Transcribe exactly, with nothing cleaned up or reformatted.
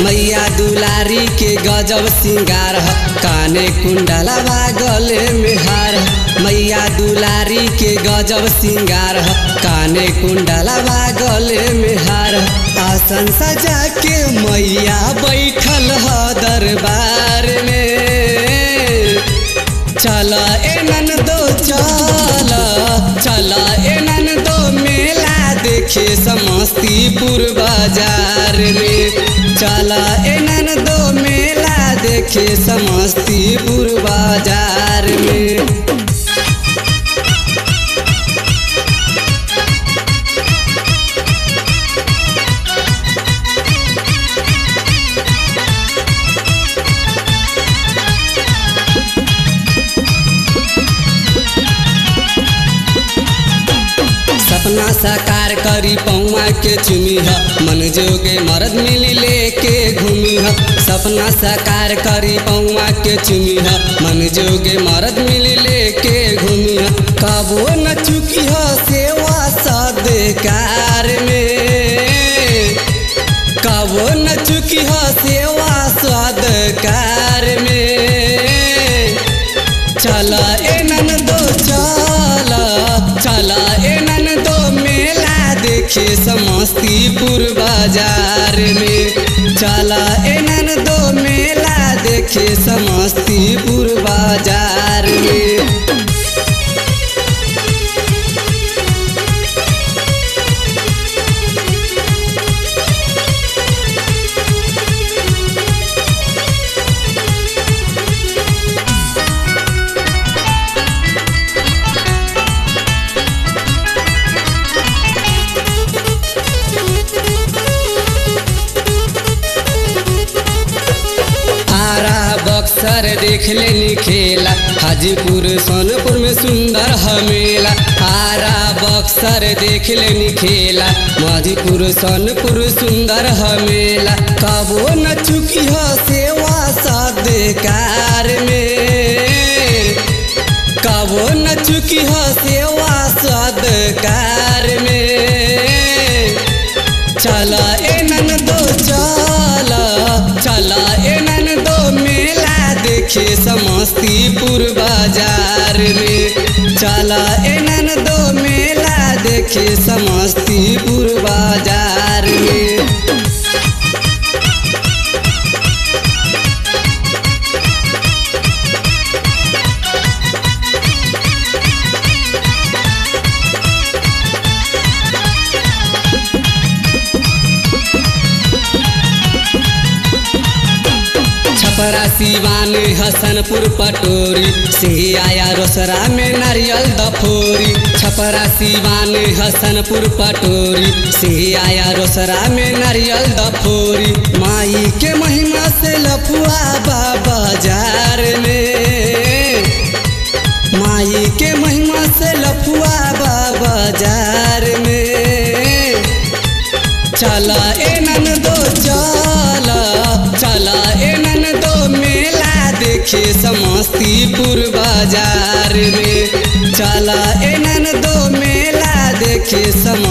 मैया दुलारी के गजब सिंगार ह काने कुंडलवा गले में हार ह मैया दुलारी के गजब सिंगार ह काने कुंडलवा गले में हार ह आसन सजा के मैया बैठल ह दरबार में चल ए ननदो चल चल ए ननदो मेला देखे समस्तीपुर बाजार में चल ए ननदो मेला देखे समस्तीपुर बाजार में। सपना साकार करी पौआ के चुमी ह मन जोगे मर्द मिली लेके घूमी ह सपना साकार करी पौआ के चुमी ह मन जोगे मर्द मिली लेके घूमी ह कबो न चुकी ह सेवा सदकार में कबो न चुकी ह सेवा सदकार में चल ए ननदो चल चल ए ननदो मेला देखे समस्तीपुर बाजार में चल ए ननदो मेला देखे समस्तीपुर बाजार में। बक्सर देख लेनी खेला हाजीपुर सोनपुर में सुंदर हमेला आरा बक्सर देख लेनी खेला माधीपुर सोनपुर सुंदर हमेला कबो न चुकी हो सेवा सदकार में कबो न चुकी हो सेवा सदकार में चल ए ननदो चल चल ए ननदो मेला देखे समस्तीपुर बाजार में चल ए ननदो मेला देखे समस्तीपुर बाजार में। छपरा सिवान हसनपुर पटोरी सिंघिया रोसरा में नारियल दफोरी छपरा सिवान हसनपुर पटोरी सिंघिया रोसरा में नारियल दफोरी माई के महिमा से लफुआ बाजार में माई के महिमा से लफुआ बाजार में चल ए ननदो चल चल ए ननदो मेला देखे समस्तीपुर बाजार में चल ए ननदो मेला देखे सम